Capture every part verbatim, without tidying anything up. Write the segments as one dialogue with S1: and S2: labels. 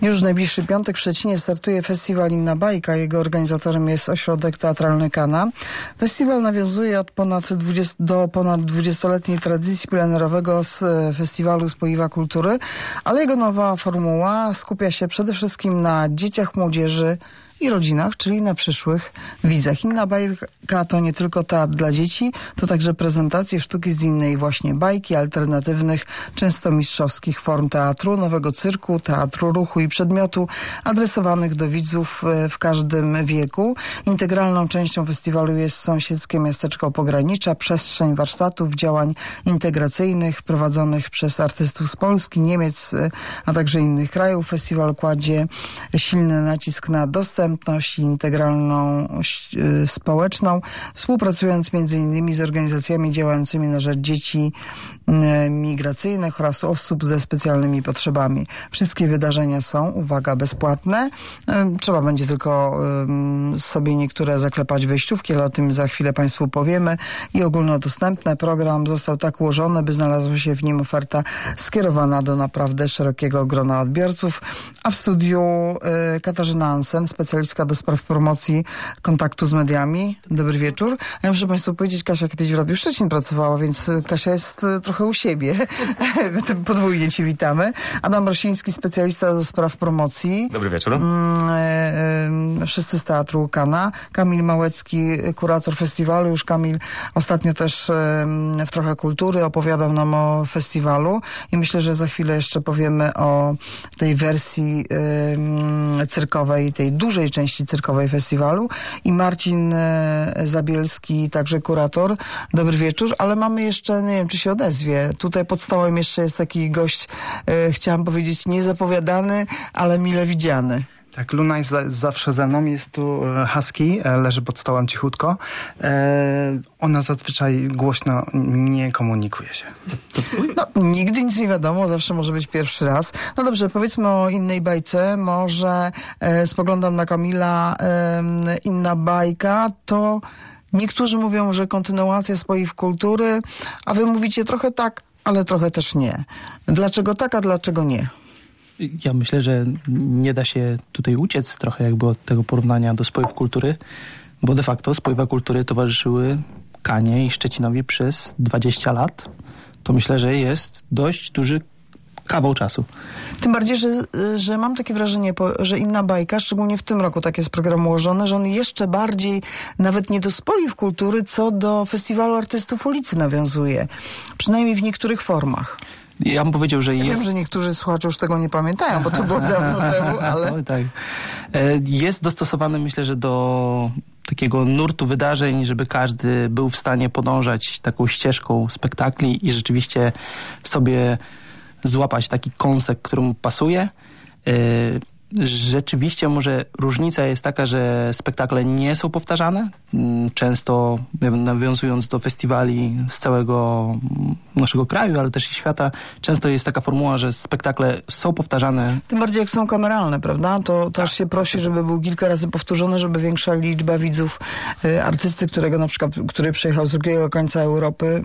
S1: Już w najbliższy piątek w Szczecinie startuje festiwal Inna Bajka. Jego organizatorem jest Ośrodek Teatralny Kana. Festiwal nawiązuje od ponad dwudziestu, do ponad dwudziestoletniej tradycji plenerowego z festiwalu Spoiwa Kultury, ale jego nowa formuła skupia się przede wszystkim na dzieciach, młodzieży i rodzinach, czyli na przyszłych widzach. Inna Bajka to nie tylko teatr dla dzieci, to także prezentacje sztuki z innej właśnie bajki, alternatywnych, często mistrzowskich form teatru, nowego cyrku, teatru ruchu i przedmiotu, adresowanych do widzów w każdym wieku. Integralną częścią festiwalu jest sąsiedzkie miasteczko Pogranicza, przestrzeń warsztatów, działań integracyjnych prowadzonych przez artystów z Polski, Niemiec, a także innych krajów. Festiwal kładzie silny nacisk na dostęp i integralną y, społeczną, współpracując między innymi z organizacjami działającymi na rzecz dzieci y, migracyjnych oraz osób ze specjalnymi potrzebami. Wszystkie wydarzenia są, uwaga, bezpłatne. Y, trzeba będzie tylko y, sobie niektóre zaklepać wejściówki, ale o tym za chwilę Państwu powiemy. I ogólnodostępny program został tak ułożony, by znalazła się w nim oferta skierowana do naprawdę szerokiego grona odbiorców. A w studiu y, Katarzyna Ansen, specjalistka do spraw promocji kontaktu z mediami. Dobry wieczór. Ja muszę Państwu powiedzieć, Kasia kiedyś w Radiu Szczecin pracowała, więc Kasia jest trochę u siebie. Podwójnie Ci witamy. Adam Rosiński, specjalista do spraw promocji.
S2: Dobry wieczór.
S1: Wszyscy z Teatru Kana. Kamil Małecki, kurator festiwalu. Już Kamil ostatnio też w Trochę Kultury opowiadał nam o festiwalu i myślę, że za chwilę jeszcze powiemy o tej wersji cyrkowej, tej dużej części cyrkowej festiwalu. I Marcin Zabielski, także kurator. Dobry wieczór, ale mamy jeszcze, nie wiem, czy się odezwie. Tutaj pod stołem jeszcze jest taki gość, e, chciałam powiedzieć, niezapowiadany, ale mile widziany.
S3: Tak, Luna jest za, zawsze ze mną, jest tu husky, leży pod stołem cichutko. E, ona zazwyczaj głośno nie komunikuje się.
S1: No, nigdy nic nie wiadomo, zawsze może być pierwszy raz. No dobrze, powiedzmy o Innej Bajce. Może e, spoglądam na Kamila. E, Inna Bajka to niektórzy mówią, że kontynuacja Spoiw Kultury, a wy mówicie trochę tak, ale trochę też nie. Dlaczego tak, a dlaczego nie?
S4: Ja myślę, że nie da się tutaj uciec trochę jakby od tego porównania do Spoiw Kultury, bo de facto Spoiwa Kultury towarzyszyły Kanie i Szczecinowi przez dwadzieścia lat. To myślę, że jest dość duży kawał czasu.
S1: Tym bardziej, że, że mam takie wrażenie, że Inna Bajka, szczególnie w tym roku tak jest program ułożony, że on jeszcze bardziej nawet nie do Spoiw Kultury, co do Festiwalu Artystów Ulicy nawiązuje. Przynajmniej w niektórych formach.
S4: Ja bym powiedział, że
S1: ja
S4: jest...
S1: wiem, że niektórzy słuchacze już tego nie pamiętają, bo to było dawno temu, ale...
S4: No, tak. Jest dostosowany, myślę, że do takiego nurtu wydarzeń, żeby każdy był w stanie podążać taką ścieżką spektakli i rzeczywiście sobie złapać taki kąsek, który mu pasuje. Rzeczywiście może różnica jest taka, że spektakle nie są powtarzane. Często nawiązując do festiwali z całego naszego kraju, ale też i świata, często jest taka formuła, że spektakle są powtarzane.
S1: Tym bardziej jak są kameralne, prawda? To też się prosi, żeby był kilka razy powtórzone, żeby większa liczba widzów y, artysty, którego na przykład, który przyjechał z drugiego końca Europy,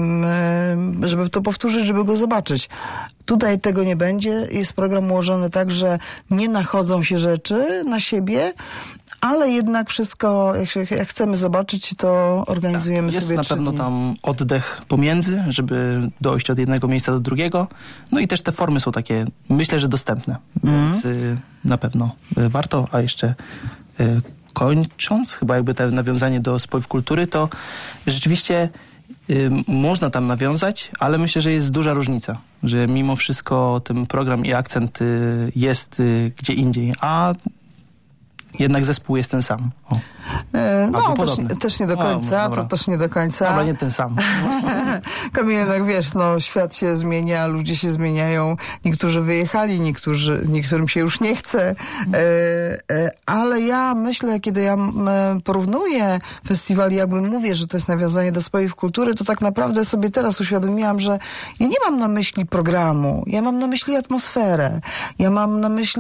S1: y, żeby to powtórzyć, żeby go zobaczyć. Tutaj tego nie będzie. Jest program ułożony tak, że nie nachodzą się rzeczy na siebie, ale jednak wszystko, jak, jak chcemy zobaczyć, to organizujemy
S4: tak,
S1: sobie
S4: jest na pewno
S1: dni.
S4: tam oddech pomiędzy, żeby dojść od jednego miejsca do drugiego. No i też te formy są takie, myślę, że dostępne. Mm. Więc y, na pewno y, warto, a jeszcze y, kończąc, chyba jakby to nawiązanie do Spoiw Kultury, to rzeczywiście y, można tam nawiązać, ale myślę, że jest duża różnica, że mimo wszystko ten program i akcent y, jest y, gdzie indziej, a jednak zespół jest ten sam. O.
S1: E, no, też, też nie do końca, o, to też nie do końca.
S4: Ale nie ten sam.
S1: Kamil, jednak wiesz, no, świat się zmienia, ludzie się zmieniają, niektórzy wyjechali, niektórzy, niektórym się już nie chce, e, e, ale ja myślę, kiedy ja e, porównuję festiwal, jakby mówię, że to jest nawiązanie do Spoiw Kultury, to tak naprawdę sobie teraz uświadomiłam, że ja nie mam na myśli programu, ja mam na myśli atmosferę, ja mam na myśli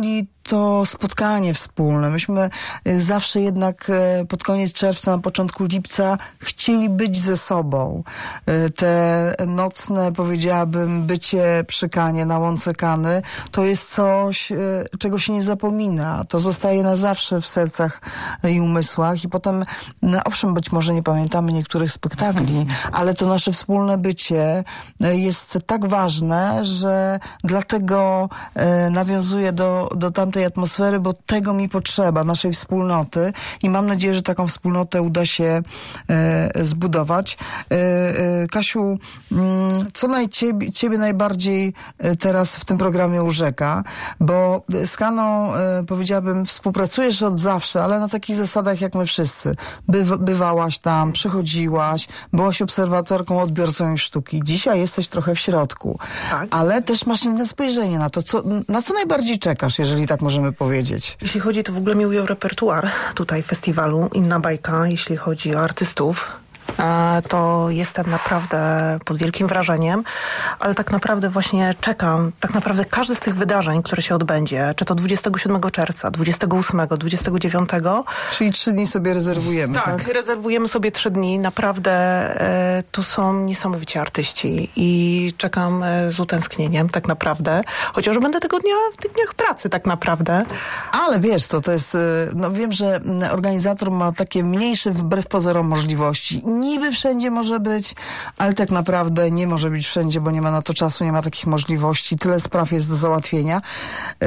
S1: to spotkanie wspólne. Myśmy zawsze jednak pod koniec czerwca, na początku lipca chcieli być ze sobą. Te nocne, powiedziałabym, bycie przy Kanie, na łące Kany, to jest coś, czego się nie zapomina. To zostaje na zawsze w sercach i umysłach i potem, no owszem, być może nie pamiętamy niektórych spektakli, ale to nasze wspólne bycie jest tak ważne, że dlatego e, nawiązuję do, do tamtej atmosfery, bo tego mi potrzeba, naszej wspólnoty i mam nadzieję, że taką wspólnotę uda się e, zbudować. E, e, Kasiu, m, co naj, ciebie, ciebie najbardziej teraz w tym programie urzeka? Bo z Kaną, e, powiedziałabym, współpracujesz od zawsze, ale na takich zasadach jak my wszyscy. By, bywałaś tam, przychodziłaś, byłaś obserwatorką, odbiorcą sztuki. Dzisiaj jesteś trochę w środku. Tak. Ale też masz inne spojrzenie na to, co, na co najbardziej czekasz, jeżeli tak możemy powiedzieć.
S2: Jeśli chodzi, to w ogóle mi ujął repertuar tutaj festiwalu, Inna bajka, jeśli chodzi o artystów. To jestem naprawdę pod wielkim wrażeniem, ale tak naprawdę właśnie czekam, tak naprawdę każdy z tych wydarzeń, które się odbędzie, czy to dwudziestego siódmego czerwca, dwudziestego ósmego, dwudziestego dziewiątego.
S1: Czyli trzy dni sobie rezerwujemy, tak?
S2: Tak, rezerwujemy sobie trzy dni. Naprawdę e, to są niesamowici artyści i czekam e, z utęsknieniem tak naprawdę, chociaż będę tego dnia w tych dniach pracy tak naprawdę.
S1: Ale wiesz, to, to jest, no wiem, że organizator ma takie mniejsze wbrew pozorom możliwości. Niby wszędzie może być, ale tak naprawdę nie może być wszędzie, bo nie ma na to czasu, nie ma takich możliwości. Tyle spraw jest do załatwienia. Yy,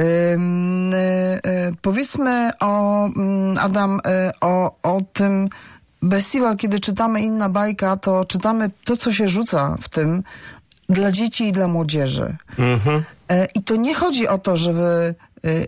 S1: yy, powiedzmy o, Adam, yy, o, o tym festiwal, kiedy czytamy Inna bajka, to czytamy to, co się rzuca w tym dla dzieci i dla młodzieży. Mm-hmm. Yy, I to nie chodzi o to, że wy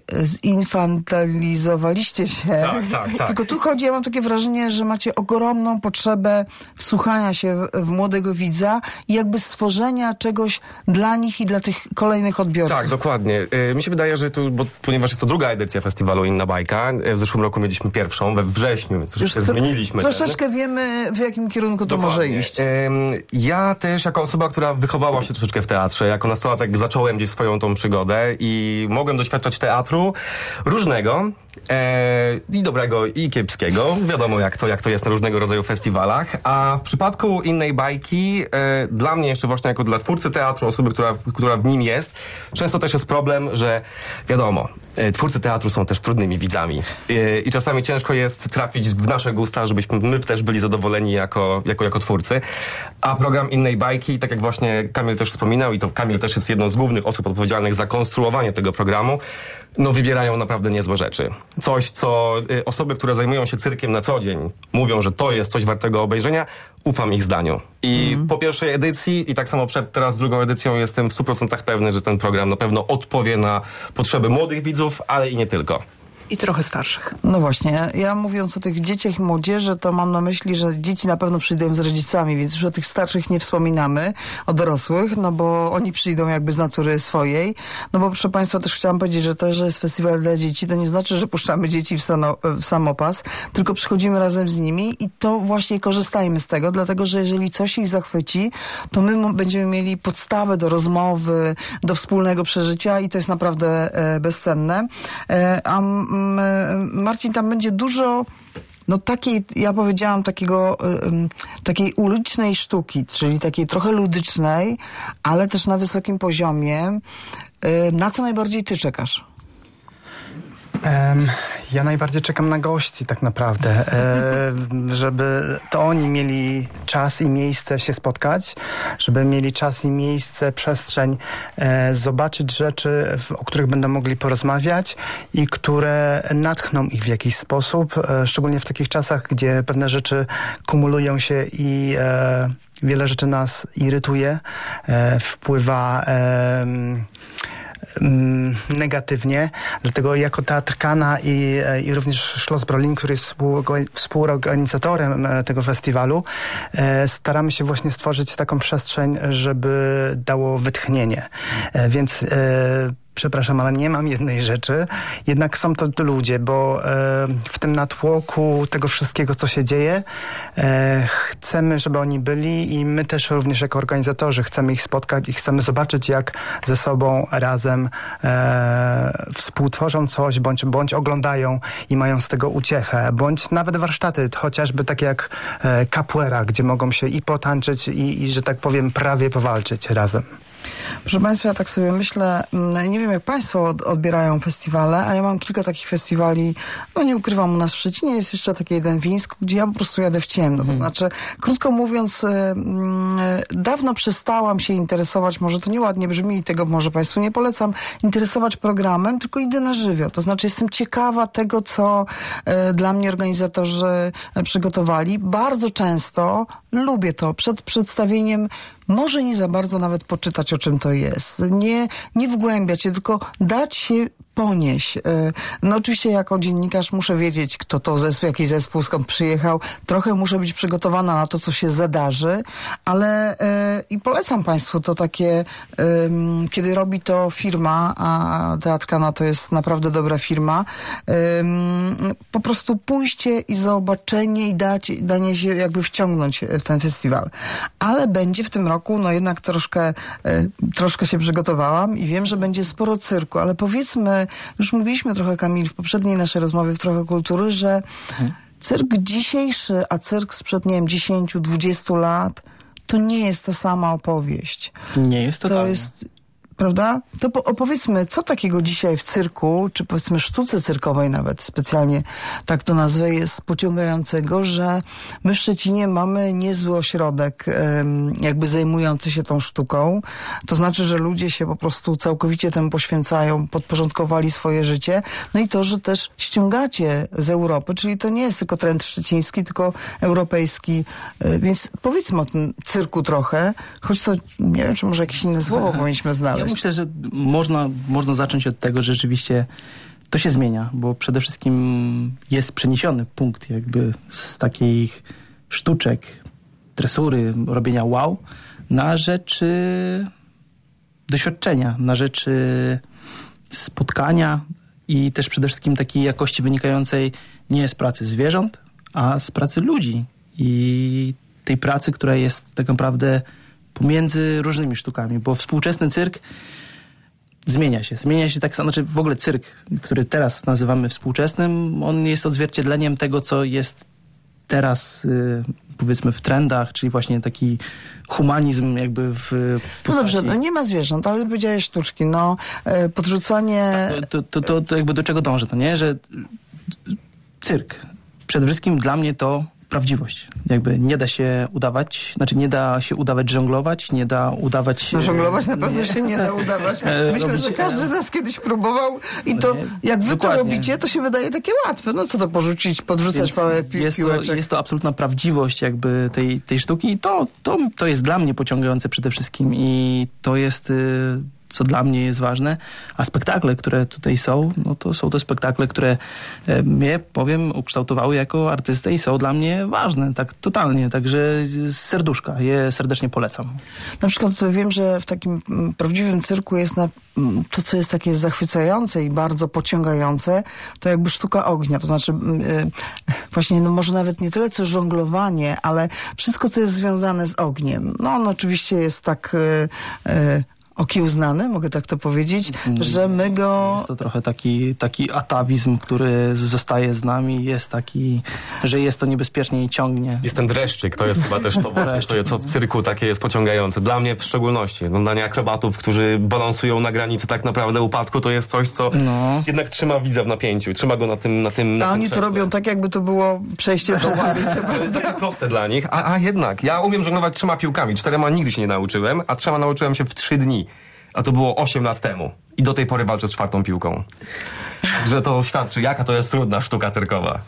S1: zinfantylizowaliście się.
S5: Tak, tak, tak.
S1: Tylko tu chodzi, ja mam takie wrażenie, że macie ogromną potrzebę wsłuchania się w, w młodego widza i jakby stworzenia czegoś dla nich i dla tych kolejnych odbiorców.
S5: Tak, dokładnie. Mi się wydaje, że tu, bo, ponieważ jest to druga edycja festiwalu Inna bajka, w zeszłym roku mieliśmy pierwszą, we wrześniu, więc troszeczkę zmieniliśmy.
S1: Troszeczkę ten. Wiemy, w jakim kierunku to dokładnie. Może iść.
S5: Ja też, jako osoba, która wychowała się troszeczkę w teatrze, jako nastolatek zacząłem gdzieś swoją tą przygodę i mogłem doświadczać teatru różnego e, i dobrego i kiepskiego. Wiadomo jak to, jak to jest na różnego rodzaju festiwalach. A w przypadku Innej bajki e, dla mnie jeszcze właśnie jako dla twórcy teatru, osoby, która, która w nim jest, często też jest problem, że wiadomo, e, twórcy teatru są też trudnymi widzami e, i czasami ciężko jest trafić w nasze gusta, żebyśmy my też byli zadowoleni jako, jako, jako twórcy. A program Innej bajki, tak jak właśnie Kamil też wspominał i to Kamil też jest jedną z głównych osób odpowiedzialnych za konstruowanie tego programu, no wybierają naprawdę niezłe rzeczy. Coś, co y, osoby, które zajmują się cyrkiem na co dzień, mówią, że to jest coś wartego obejrzenia, ufam ich zdaniu. I mm. po pierwszej edycji i tak samo przed teraz drugą edycją jestem w stu procentach pewny, że ten program na pewno odpowie na potrzeby młodych widzów, ale i nie tylko.
S2: I trochę starszych.
S1: No właśnie, ja mówiąc o tych dzieciach i młodzieży, to mam na myśli, że dzieci na pewno przyjdą z rodzicami, więc już o tych starszych nie wspominamy, o dorosłych, no bo oni przyjdą jakby z natury swojej. No bo proszę Państwa, też chciałam powiedzieć, że to, że jest festiwal dla dzieci, to nie znaczy, że puszczamy dzieci w, sano, w samopas, tylko przychodzimy razem z nimi i to właśnie korzystajmy z tego, dlatego, że jeżeli coś ich zachwyci, to my będziemy mieli podstawę do rozmowy, do wspólnego przeżycia i to jest naprawdę e, bezcenne. E, a Marcin, tam będzie dużo, no takiej, ja powiedziałam, takiego, um, takiej ulicznej sztuki, czyli takiej trochę ludycznej, ale też na wysokim poziomie. Na co najbardziej ty czekasz?
S3: Um, ja najbardziej czekam na gości tak naprawdę, e, żeby to oni mieli czas i miejsce się spotkać, żeby mieli czas i miejsce, przestrzeń, e, zobaczyć rzeczy, w, o których będą mogli porozmawiać i które natchną ich w jakiś sposób, e, szczególnie w takich czasach, gdzie pewne rzeczy kumulują się i e, wiele rzeczy nas irytuje, e, wpływa e, negatywnie, dlatego jako Teatr Kana i, i również Schloss Berlin, który jest współorganizatorem tego festiwalu, e, staramy się właśnie stworzyć taką przestrzeń, żeby dało wytchnienie. E, więc e, przepraszam, ale nie mam jednej rzeczy. Jednak są to ludzie, bo e, w tym natłoku tego wszystkiego, co się dzieje, e, chcemy, żeby oni byli i my też również jako organizatorzy chcemy ich spotkać i chcemy zobaczyć, jak ze sobą razem e, współtworzą coś, bądź, bądź oglądają i mają z tego uciechę, bądź nawet warsztaty, chociażby takie jak e, capoeira, gdzie mogą się i potańczyć i, i, że tak powiem, prawie powalczyć razem.
S1: Proszę Państwa, ja tak sobie myślę, nie wiem jak Państwo odbierają festiwale, a ja mam kilka takich festiwali, no nie ukrywam, u nas w Szczecinie jest jeszcze taki jeden w Wińsku, gdzie ja po prostu jadę w ciemno. To znaczy, krótko mówiąc, dawno przestałam się interesować, może to nieładnie brzmi i tego może Państwu nie polecam, interesować programem, tylko idę na żywioł. To znaczy, jestem ciekawa tego, co dla mnie organizatorzy przygotowali. Bardzo często lubię to przed przedstawieniem może nie za bardzo nawet poczytać, o czym to jest. Nie, nie wgłębiać się, tylko dać się ponieść. No oczywiście jako dziennikarz muszę wiedzieć, kto to zespół, jaki zespół, skąd przyjechał. Trochę muszę być przygotowana na to, co się zadarzy, ale yy, i polecam Państwu to takie, yy, kiedy robi to firma, a Teatr Kana to jest naprawdę dobra firma, yy, po prostu pójście i zobaczenie i dać, danie się jakby wciągnąć w ten festiwal. Ale będzie w tym roku, no jednak troszkę, yy, troszkę się przygotowałam i wiem, że będzie sporo cyrku, ale powiedzmy, już mówiliśmy trochę, Kamil, w poprzedniej naszej rozmowie w Trochę Kultury, że hmm. cyrk dzisiejszy, a cyrk sprzed, nie wiem, dziesięciu, dwudziestu lat, to nie jest ta sama opowieść.
S4: Nie jest to
S1: To jest, prawda? To po, opowiedzmy, co takiego dzisiaj w cyrku, czy powiedzmy sztuce cyrkowej nawet, specjalnie tak to nazwę, jest pociągającego, że my w Szczecinie mamy niezły ośrodek um, jakby zajmujący się tą sztuką. To znaczy, że ludzie się po prostu całkowicie temu poświęcają, podporządkowali swoje życie. No i to, że też ściągacie z Europy, czyli to nie jest tylko trend szczeciński, tylko europejski. Więc powiedzmy o tym cyrku trochę, choć to, nie wiem, czy może jakieś inne słowo powinniśmy znaleźć.
S4: Ja myślę, że można, można zacząć od tego, że rzeczywiście to się zmienia, bo przede wszystkim jest przeniesiony punkt jakby z takich sztuczek, tresury, robienia wow, na rzeczy doświadczenia, na rzeczy spotkania i też przede wszystkim takiej jakości wynikającej nie z pracy zwierząt, a z pracy ludzi i tej pracy, która jest tak naprawdę pomiędzy różnymi sztukami, bo współczesny cyrk zmienia się. Zmienia się tak samo, znaczy w ogóle cyrk, który teraz nazywamy współczesnym, on jest odzwierciedleniem tego, co jest teraz y, powiedzmy w trendach, czyli właśnie taki humanizm jakby w postaci.
S1: No dobrze, no nie ma zwierząt, ale powiedziałeś sztuczki, no y, podrzucanie...
S4: To, to, to, to jakby do czego dążę, to nie? Że cyrk przede wszystkim dla mnie to prawdziwość. Jakby nie da się udawać, znaczy nie da się udawać żonglować, nie da udawać...
S1: No żonglować na pewno nie. się nie da udawać. Myślę, robić, że każdy z nas kiedyś próbował i to, jak wy Dokładnie. to robicie, to się wydaje takie łatwe. No co to porzucić, podrzucać małe pi-
S4: jest
S1: piłeczek.
S4: To, jest to absolutna prawdziwość jakby tej, tej sztuki i to, to, to jest dla mnie pociągające przede wszystkim i to jest... Y- co dla mnie jest ważne, a spektakle, które tutaj są, no to są to spektakle, które e, mnie, powiem, ukształtowały jako artystę i są dla mnie ważne, tak totalnie, także z serduszka je serdecznie polecam.
S1: Na przykład wiem, że w takim m, prawdziwym cyrku jest na, m, to, co jest takie zachwycające i bardzo pociągające, to jakby sztuka ognia, to znaczy m, y, właśnie no może nawet nie tyle co żonglowanie, ale wszystko, co jest związane z ogniem. No on oczywiście jest tak... Y, y, okiełznany, mogę tak to powiedzieć, no, że my go...
S4: Jest to trochę taki, taki atawizm, który zostaje z nami, jest taki, że jest to niebezpiecznie i ciągnie.
S5: Jest ten dreszczyk, to jest chyba też to, właśnie, to jest, co w cyrku takie jest pociągające. Dla mnie w szczególności. Oglądanie akrobatów, którzy balansują na granicy tak naprawdę upadku, to jest coś, co no. jednak trzyma widza w napięciu, trzyma go na tym na tym.
S1: A
S5: na
S1: oni
S5: tym
S1: to robią tak, jakby to było przejście do ulicy.
S5: To jest takie proste dla nich, a, a jednak. Ja umiem żonglować trzema piłkami, czterema nigdy się nie nauczyłem, a trzema nauczyłem się w trzy dni. A to było osiem lat temu. I do tej pory walczę z czwartą piłką. Także to świadczy, jaka to jest trudna sztuka cyrkowa.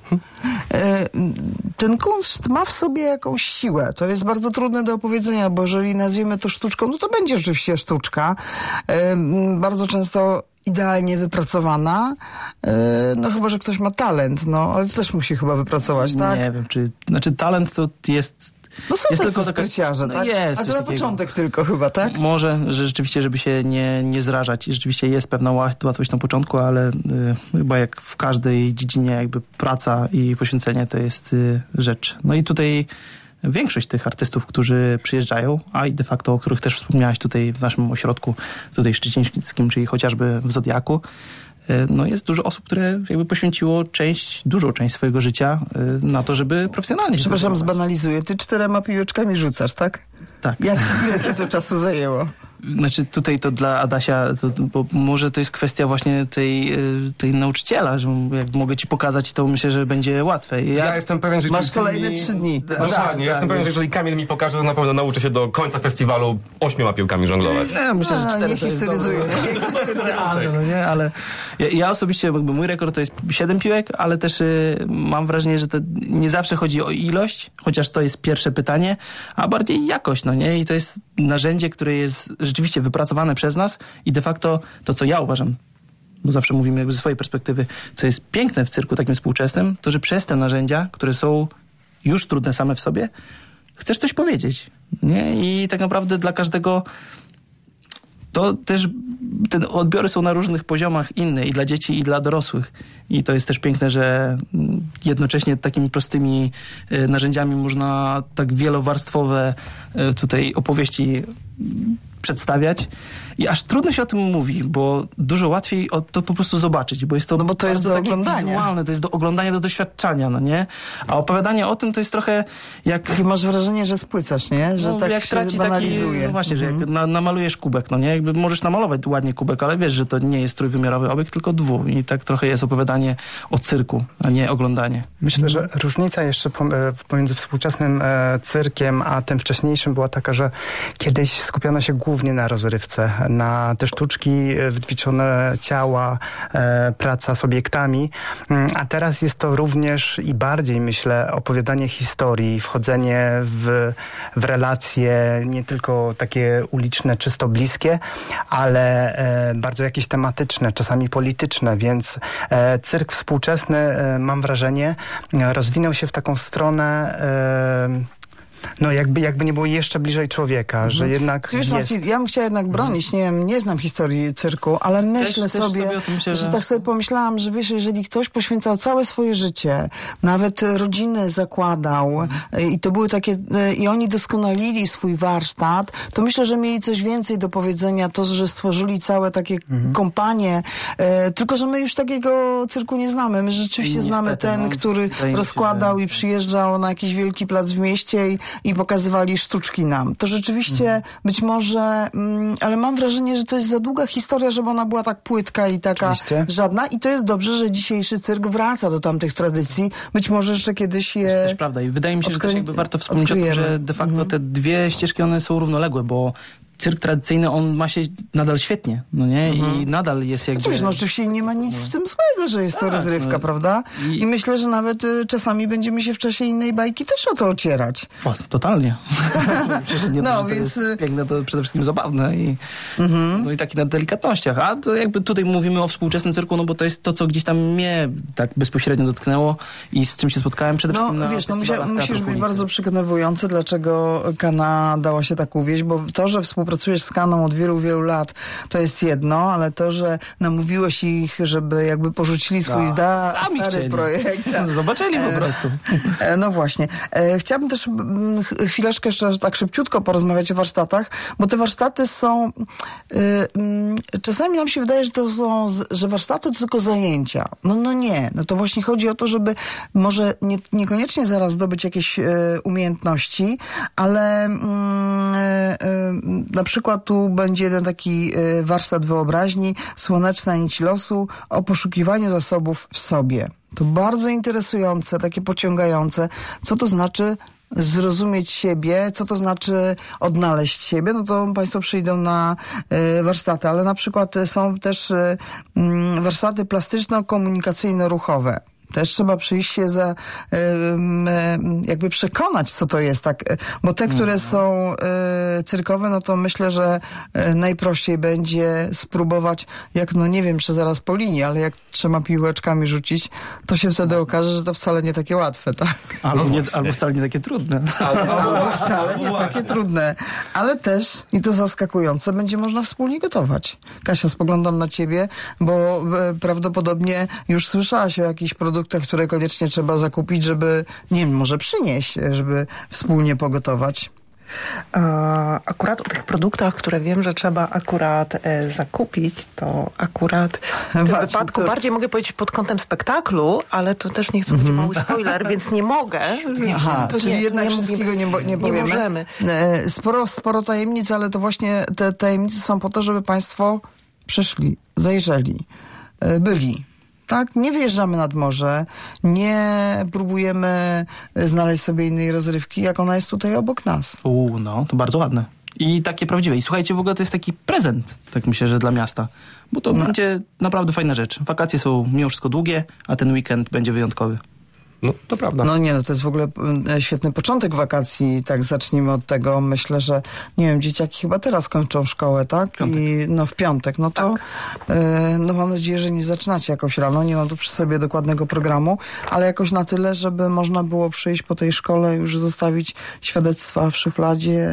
S1: Ten kunszt ma w sobie jakąś siłę. To jest bardzo trudne do opowiedzenia, bo jeżeli nazwiemy to sztuczką, no to będzie rzeczywiście sztuczka. Bardzo często idealnie wypracowana. No chyba, że ktoś ma talent, no ale to też musi chyba wypracować, tak?
S4: Nie wiem, czy... Znaczy talent to jest...
S1: No są
S4: jest
S1: tacy
S4: tylko taka-
S1: spryciarze,
S4: no
S1: tak?
S4: jest
S1: A to
S4: coś
S1: na
S4: takiego.
S1: początek tylko chyba, tak?
S4: Może, że rzeczywiście, żeby się nie, nie zrażać. Rzeczywiście jest pewna ła- łatwość na początku, ale y, chyba jak w każdej dziedzinie jakby praca i poświęcenie to jest y, rzecz. No i tutaj większość tych artystów, którzy przyjeżdżają, a i de facto, o których też wspomniałaś tutaj w naszym ośrodku, tutaj szczecińskim, czyli chociażby w Zodiaku, y, no jest dużo osób, które jakby poświęciło część, dużą część swojego życia y, na to, żeby profesjonalnie się
S1: Przepraszam,
S4: tym zajmować.
S1: zbanalizuję. Ty czterema piłeczkami rzucasz, tak?
S4: Tak.
S1: Jak, ile ci to czasu zajęło?
S4: Znaczy tutaj to dla Adasia, to, bo może to jest kwestia właśnie tej, y, tej nauczyciela, że jak mogę ci pokazać, to myślę, że będzie łatwiej.
S5: Ja, jestem pewien, że...
S1: Masz
S5: jeżeli-
S1: kolejne trzy dni.
S5: No,
S1: Tak,
S5: dokładnie,
S4: tak,
S5: ja jestem pewien, że jeżeli Kamil mi pokaże, to na pewno nauczę się do końca festiwalu ośmioma piłkami żonglować.
S4: Ja myślę, że
S1: A,
S4: cztery
S1: nie
S4: to jest
S1: historyzuję.
S4: dobre. To jest realne, no nie? Ale ja, ja osobiście, jakby mój rekord to jest siedem piłek, ale też y, mam wrażenie, że to nie zawsze chodzi o ilość, chociaż to jest pierwsze pytanie, a bardziej jakość, no nie? I to jest narzędzie, które jest rzeczywiście wypracowane przez nas i de facto to, co ja uważam, bo zawsze mówimy jakby ze swojej perspektywy, co jest piękne w cyrku takim współczesnym, to, że przez te narzędzia, które są już trudne same w sobie, chcesz coś powiedzieć, nie? I tak naprawdę dla każdego to też te odbiory są na różnych poziomach inne i dla dzieci, i dla dorosłych. I to jest też piękne, że jednocześnie takimi prostymi e, narzędziami można tak wielowarstwowe e, tutaj opowieści przedstawiać. I aż trudno się o tym mówi, bo dużo łatwiej o to po prostu zobaczyć, bo jest to,
S1: No bo to jest
S4: bardzo
S1: do
S4: takie
S1: oglądania.
S4: wizualne, to jest do oglądania, do doświadczania, no nie? A opowiadanie o tym to jest trochę jak...
S1: Takie masz wrażenie, że spłycasz, nie? Że
S4: No,
S1: tak
S4: jak
S1: się
S4: traci
S1: banalizuje.
S4: taki, no właśnie,
S1: Mhm.
S4: że jak na, namalujesz kubek, no nie? Jakby możesz namalować ładnie kubek, ale wiesz, że to nie jest trójwymiarowy obiekt, tylko dwu. I tak trochę jest opowiadanie o cyrku, a nie oglądanie.
S3: Myślę, że różnica jeszcze pom- e, pomiędzy współczesnym e, cyrkiem a tym wcześniejszym była taka, że kiedyś skupiono się głównie na rozrywce, na te sztuczki, e, wtwiczone ciała, e, praca z obiektami, Mm, a teraz jest to również i bardziej, myślę, opowiadanie historii, wchodzenie w, w relacje nie tylko takie uliczne, czysto bliskie, ale e, bardzo jakieś tematyczne, czasami polityczne, więc e, cyrk współczesny, e, mam wrażenie, e, rozwinął się w taką stronę, e, no jakby, jakby nie było jeszcze bliżej człowieka, że jednak
S1: Wiesz,
S3: jest...
S1: Marcin, ja bym chciała jednak bronić, nie wiem, nie znam historii cyrku, ale myślę
S4: też
S1: sobie,
S4: sobie o tym myślę,
S1: że...
S4: że-
S1: tak sobie pomyślałam, że wiesz, jeżeli ktoś poświęcał całe swoje życie, nawet rodziny zakładał y, i to były takie, y, i oni doskonalili swój warsztat, to myślę, że mieli coś więcej do powiedzenia, to, że stworzyli całe takie kompanie, y, tylko, że my już takiego cyrku nie znamy. My rzeczywiście
S4: Niestety,
S1: znamy ten,
S4: no,
S1: który
S4: wydaje mi się,
S1: rozkładał
S4: że-
S1: i przyjeżdżał na jakiś wielki plac w mieście i, i pokazywali sztuczki nam. To rzeczywiście
S4: Mhm.
S1: być może, mm, ale mam wrażenie, że to jest za długa historia, żeby ona była tak płytka i taka
S3: Oczywiście.
S1: żadna. I to jest dobrze, że dzisiejszy cyrk wraca do tamtych tradycji. Być może jeszcze kiedyś je...
S4: To jest też prawda i wydaje mi się, że też
S1: odkry-
S4: jakby warto wspomnieć o tym,
S1: odkryjemy.
S4: że de facto te dwie ścieżki, one są równoległe, bo cyrk tradycyjny, on ma się nadal świetnie, no nie? I nadal jest jakby...
S1: Znaczy, wiesz, no oczywiście nie ma nic w tym złego, że jest to
S4: Tak,
S1: rozrywka,
S4: no.
S1: prawda? I...
S4: I-
S1: myślę, że nawet y, czasami będziemy się w czasie innej bajki też o to ocierać.
S4: O, totalnie. Przecież nie
S1: No,
S4: no, to
S1: więc,
S4: jest
S1: y-
S4: piękne, to przede wszystkim zabawne i, no i takie na delikatnościach. A to jakby tutaj mówimy o współczesnym cyrku, no bo to jest to, co gdzieś tam mnie tak bezpośrednio dotknęło i z czym się spotkałem przede
S1: No
S4: wszystkim na
S1: wiesz, no musia,
S4: festiwalach
S1: musisz
S4: teatrów
S1: być
S4: ulicy.
S1: bardzo przekonywujące, dlaczego Kana dała się tak uwieść, bo to, że współpracujesz z Kaną od wielu, wielu lat, to jest jedno, ale to, że namówiłeś ich, żeby jakby porzucili swój
S4: No,
S1: da,
S4: sami
S1: stary
S4: chcieli.
S1: projekt.
S4: Zobaczyli po prostu.
S1: E, No właśnie. E, Chciałabym też mm, ch- chwileczkę jeszcze tak szybciutko porozmawiać o warsztatach, bo te warsztaty są... y, mm, czasami nam się wydaje, że to są, z- że warsztaty to tylko zajęcia. No, no nie. No to właśnie chodzi o to, żeby może nie, niekoniecznie zaraz zdobyć jakieś e, umiejętności, ale mm, e, e, na przykład tu będzie jeden taki e, warsztat wyobraźni, Słoneczna nić losu, o poszukiwaniu zasobów w sobie. To bardzo interesujące, takie pociągające. Co to znaczy zrozumieć siebie, co to znaczy odnaleźć siebie, no to Państwo przyjdą na y, warsztaty, ale na przykład są też y, y, warsztaty plastyczno-komunikacyjno-ruchowe. też trzeba przyjść się za, jakby przekonać, co to jest, tak, bo te, które mm. są cyrkowe, no to myślę, że najprościej będzie spróbować, jak, no nie wiem, czy zaraz po linii, ale jak trzema piłeczkami rzucić, to się wtedy okaże, że to wcale nie takie łatwe, tak?
S4: Albo, nie, albo wcale nie takie trudne.
S1: Albo wcale nie takie trudne. Ale też, i to zaskakujące, będzie można wspólnie gotować. Kasia, spoglądam na ciebie, bo prawdopodobnie już słyszałaś o jakichś produktach, które koniecznie trzeba zakupić, żeby, nie wiem, może przynieść, żeby wspólnie pogotować.
S2: Akurat o tych produktach, które wiem, że trzeba akurat e, zakupić, to akurat w tym
S1: Macie,
S2: wypadku
S1: to...
S2: bardziej mogę powiedzieć pod kątem spektaklu, ale to też nie chcę być mm-hmm. mały spoiler, więc nie mogę.
S1: Aha,
S2: to
S1: czyli
S2: nie,
S1: jednak
S2: nie
S1: wszystkiego nie, bo, nie
S2: nie
S1: powiemy.
S2: możemy.
S1: Sporo, sporo tajemnic, ale to właśnie te tajemnice są po to, żeby państwo przyszli, zajrzeli, byli. Tak, nie wyjeżdżamy nad morze, nie próbujemy znaleźć sobie innej rozrywki, jak ona jest tutaj obok nas.
S4: U, no, to bardzo ładne. I takie prawdziwe. I słuchajcie, w ogóle to jest taki prezent, tak myślę, że dla miasta. Bo to no. będzie naprawdę fajna rzecz. Wakacje są mimo wszystko długie, a ten weekend będzie wyjątkowy.
S5: No, to prawda.
S1: No nie, no to jest w ogóle świetny początek wakacji, tak zacznijmy od tego. Myślę, że, nie wiem, dzieciaki chyba teraz kończą szkołę, tak?
S4: Piątek.
S1: I no w piątek, no to
S2: tak.
S1: e, no mam nadzieję, że nie zaczynacie jakoś rano, nie mam tu przy sobie dokładnego programu, ale jakoś na tyle, żeby można było przyjść po tej szkole, już zostawić świadectwa w szufladzie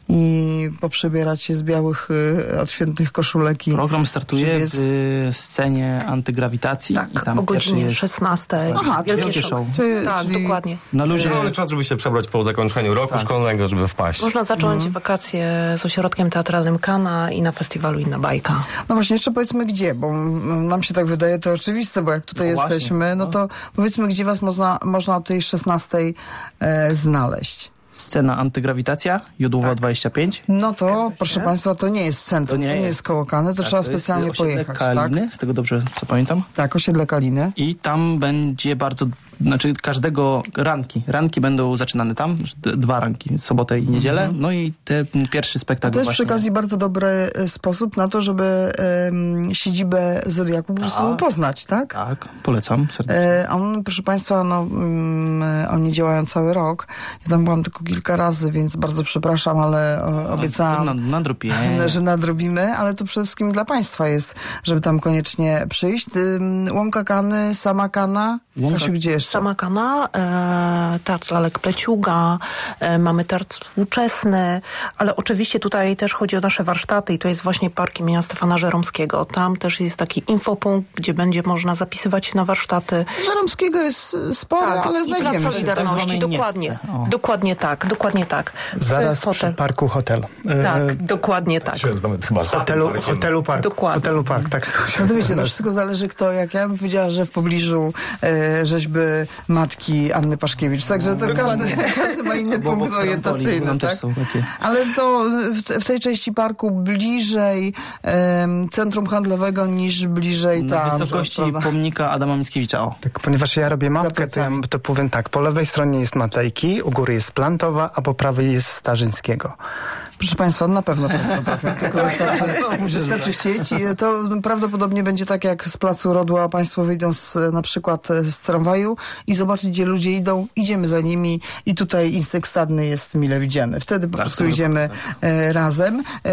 S1: i poprzebierać się z białych, y, odświętnych koszulek. I
S4: program startuje
S1: przybiec...
S4: w scenie antygrawitacji.
S2: Tak,
S4: i tam
S2: o godzinie
S4: jest...
S2: szesnastej.
S1: Aha,
S2: Wielkie
S1: czyli-
S2: show.
S1: Czy,
S2: Tak,
S1: czyli...
S2: dokładnie.
S4: Na luzie.
S5: Mamy czas, żeby się przebrać po zakończeniu roku
S4: Tak.
S5: szkolnego, żeby wpaść.
S2: Można zacząć mhm. wakacje z ośrodkiem teatralnym Kana i na festiwalu Inna Bajka.
S1: No właśnie, jeszcze powiedzmy gdzie, bo nam się tak wydaje to oczywiste, bo jak tutaj
S4: No właśnie,
S1: jesteśmy, no to powiedzmy, gdzie was można, można o tej szesnastej e, znaleźć.
S4: Scena Antygrawitacja, Jodłowa
S2: Tak.
S4: dwadzieścia pięć.
S1: No to,
S2: Zgadza się.
S1: proszę państwa, to nie jest w centrum,
S4: To nie
S1: to nie
S4: jest.
S1: jest koło Kany, to
S4: Tak,
S1: trzeba
S4: to jest
S1: specjalnie
S4: osiedle
S1: pojechać,
S4: Kaliny,
S1: tak?
S4: z tego dobrze co pamiętam.
S1: Tak, osiedle Kaliny.
S4: I tam będzie bardzo, znaczy każdego ranki. Ranki będą zaczynane tam, d- dwa ranki, sobotę i niedzielę.
S1: Mhm.
S4: No i ten pierwszy
S1: A
S4: spektakl
S1: to jest
S4: właśnie.
S1: przy okazji bardzo dobry e, sposób na to, żeby um, siedzibę Zodiaku po prostu
S4: Tak.
S1: poznać, tak?
S4: Tak, polecam serdecznie.
S1: E, on, proszę państwa, no, um, oni działają cały rok. Ja tam byłam tylko kilka razy, więc bardzo przepraszam, ale o, obiecałam,
S4: Na, nadrobię.
S1: że nadrobimy, ale to przede wszystkim dla państwa jest, żeby tam koniecznie przyjść. Ym, Łąka Kany, sama Kana.
S4: Łąka-
S1: Kasiu, gdzie jeszcze?
S2: Sama Kana, e, teatr lalek Pleciuga, e, mamy teatr współczesny, ale oczywiście tutaj też chodzi o nasze warsztaty i to jest właśnie park imienia Stefana Żeromskiego. Tam też jest taki infopunkt, gdzie będzie można zapisywać się na warsztaty.
S1: Żeromskiego jest sporo, ale
S2: i
S1: znajdziemy
S2: Plac
S1: się.
S2: Solidarności,
S4: Tak zwanej
S2: dokładnie.
S4: Niewce. O.
S2: Dokładnie tak, dokładnie tak.
S3: Zaraz
S2: Hotel.
S3: przy parku hotel.
S2: Tak,
S3: E,
S2: dokładnie tak.
S5: Czy jest nawet chyba za
S3: hotelu,
S5: tym parkiem.
S3: hotelu park.
S2: Dokładnie.
S3: Hotelu park, tak. to się
S1: No to wiecie, to
S3: nazywa.
S1: wszystko zależy kto, jak ja bym powiedziała, że w pobliżu e, rzeźby matki Anny Paszkiewicz. Także to każdy, każdy ma inny
S4: Bo- bo
S1: punkt
S4: w
S1: orientacyjny,
S4: tam też
S1: tak?
S4: są takie.
S1: Ale to w, te- w tej części parku bliżej em, centrum handlowego niż bliżej
S4: Na
S1: tam.
S4: wysokości
S1: prawda?
S4: pomnika Adama Mickiewicza. O.
S3: Tak, ponieważ ja robię mapkę, to, ja,
S1: plecami.
S3: to powiem tak. Po lewej stronie jest Matejki, u góry jest Plantowa, a po prawej jest Starzyńskiego.
S1: Proszę państwa, na pewno państwo trafią, tylko wystarczy, wystarczy chcieć. I to prawdopodobnie będzie tak jak z Placu Rodła. Państwo wyjdą z, na przykład z tramwaju i zobaczyć, gdzie ludzie idą. Idziemy za nimi i tutaj instynkt stadny jest mile widziany. Wtedy po
S4: Tak,
S1: prostu
S4: to
S1: idziemy e, razem. E,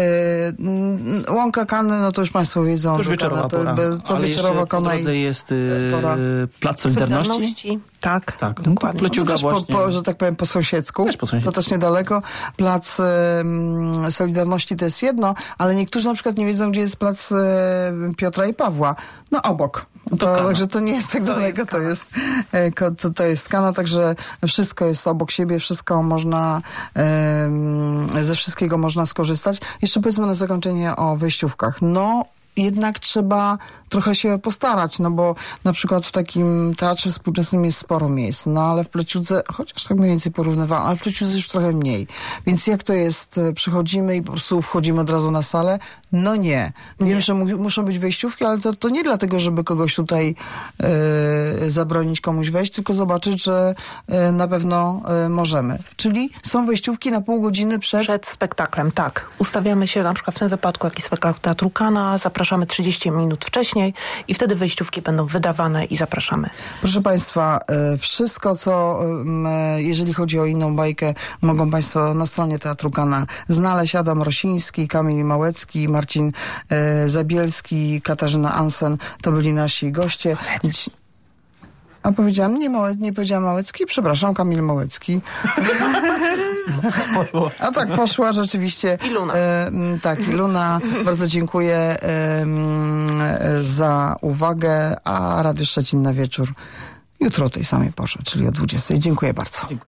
S1: m, Łąka Kany, no to już państwo wiedzą.
S4: To już
S1: że
S4: wieczorowa
S1: Kana to,
S4: pora.
S1: by- to
S4: Ale
S1: wieczorowa
S4: jeszcze po
S1: Kana i
S4: drodze jest y,
S1: pora.
S4: Plac Solidarności.
S2: Tak,
S4: Tak, no to
S2: dokładnie.
S1: no
S4: Pleciuga
S1: to też po,
S4: właśnie.
S1: po, że tak powiem, po sąsiedzku.
S4: Też po sąsiedzku.
S1: To też niedaleko. Plac em, Solidarności to jest jedno, ale niektórzy na przykład nie wiedzą, gdzie jest plac e, Piotra i Pawła. No obok. To,
S4: Kana.
S1: także to nie jest tak
S2: To
S1: daleko,
S2: jest
S1: to
S2: Kana.
S1: jest, e, ko- to, to jest Kana, także wszystko jest obok siebie, wszystko można, em, ze wszystkiego można skorzystać. Jeszcze powiedzmy na zakończenie o wejściówkach. No, jednak trzeba trochę się postarać, no bo na przykład w takim teatrze współczesnym jest sporo miejsc, no ale w Pleciudze, chociaż tak mniej więcej porównywalnie, ale w Pleciudze już trochę mniej. Więc jak to jest, przychodzimy i po prostu wchodzimy od razu na salę? No nie. Wiem,
S2: Nie.
S1: że mu- muszą być wejściówki, ale to, to nie dlatego, żeby kogoś tutaj e, zabronić komuś wejść, tylko zobaczyć, że e, na pewno e, możemy. Czyli są wejściówki na pół godziny przed...
S2: Przed spektaklem, tak. Ustawiamy się na przykład w tym wypadku jakiś spektakl Teatru Kana, zapraszamy trzydzieści minut wcześniej, wcześniej i wtedy wejściówki będą wydawane i zapraszamy.
S1: Proszę Państwa, wszystko co, jeżeli chodzi o inną bajkę, mogą Państwo na stronie Teatru Kana znaleźć. Adam Rosiński, Kamil Małecki, Marcin Zabielski, Katarzyna Ansen, to byli nasi goście. A powiedziałam, nie, Małe, nie powiedziałam Małecki, przepraszam, Kamil Małecki. A tak poszła rzeczywiście.
S2: I Luna.
S1: E, tak, i Luna. Bardzo dziękuję e, e, za uwagę, a Radio Szczecin na wieczór jutro o tej samej porze, czyli o dwudziestej. Dziękuję bardzo.